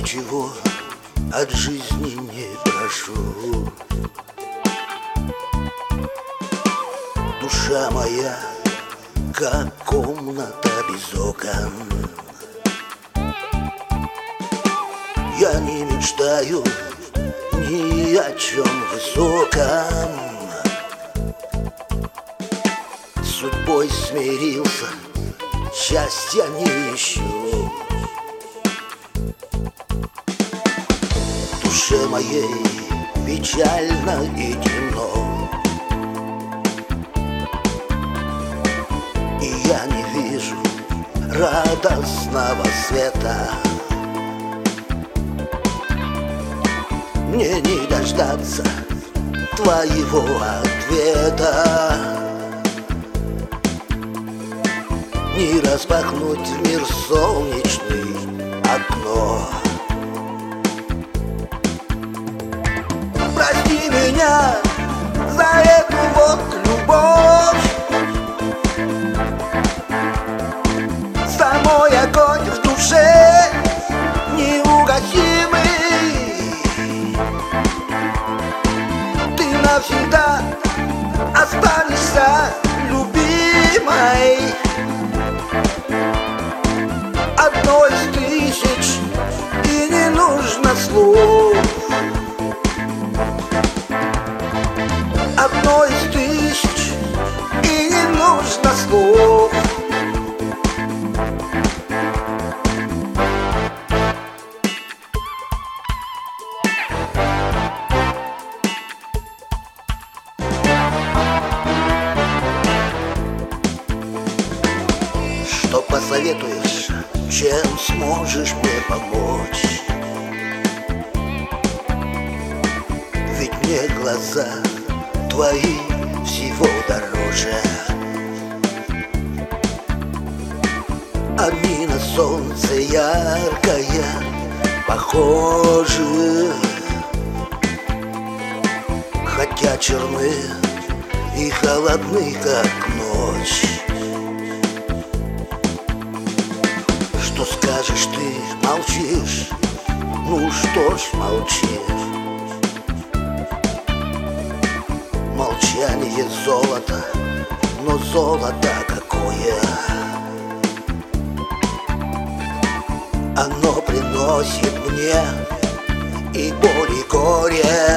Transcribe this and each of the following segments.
ничего от жизни не прошу. Душа моя, как комната без окон. Я не мечтаю ни о чем высоком. С судьбой смирился, счастья не ищу. Душе моей печально и темно, и я не вижу радостного света. Мне не дождаться твоего ответа, не распахнуть в мир солнечный окно. Прости меня за эту вот любовь, самой огонь в душе неугасимый. Ты навсегда останешься любимой, одной из тысяч, и не нужно слов. Одной из тысяч, и не нужно слов. Что посоветуешь, чем сможешь мне помочь? Ведь мне глаза твои всего дороже. Они на солнце яркое похожи, хотя черны и холодны, как ночь. Что скажешь ты, молчишь? Ну что ж молчишь? Молчание золото, но золото какое? Оно приносит мне и боль, и горе,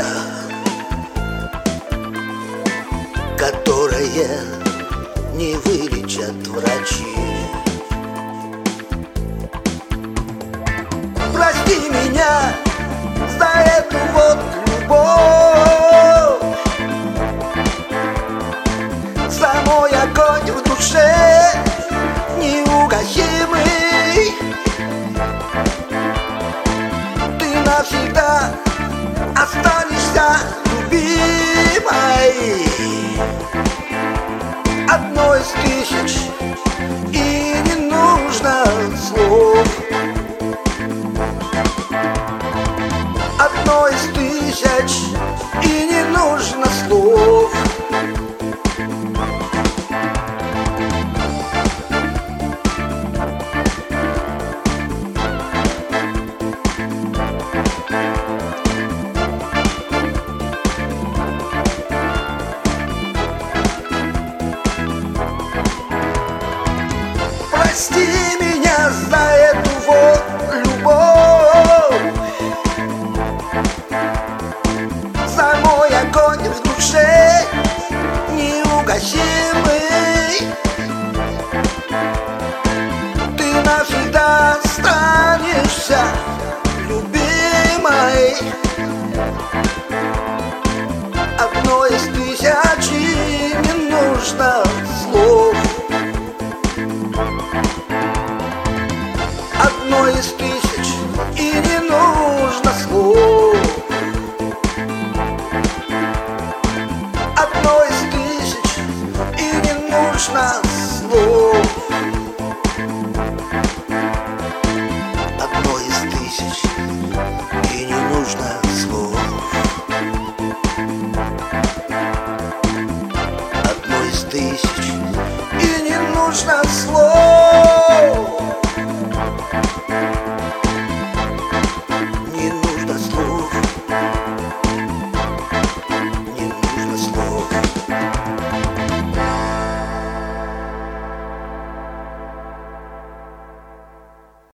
которые не вылечат врачи. Прости меня за эту вот любовь, самой огонь в душе неугасимый. Ты навсегда останешься любимой, одной из тысяч, и не нужно слов. Одной из тысяч, и не нужно слов. Прости меня за эту вот любовь, самой огонь в душе неугасимый. Ты навсегда останешься любимой, одной из тысячи, не нужно слов. Одной из тысяч, и не нужно слов. Одной из тысяч, и не нужно слов. Одной из тысяч, и не нужно слов. Одной из тысяч, и не нужно слов.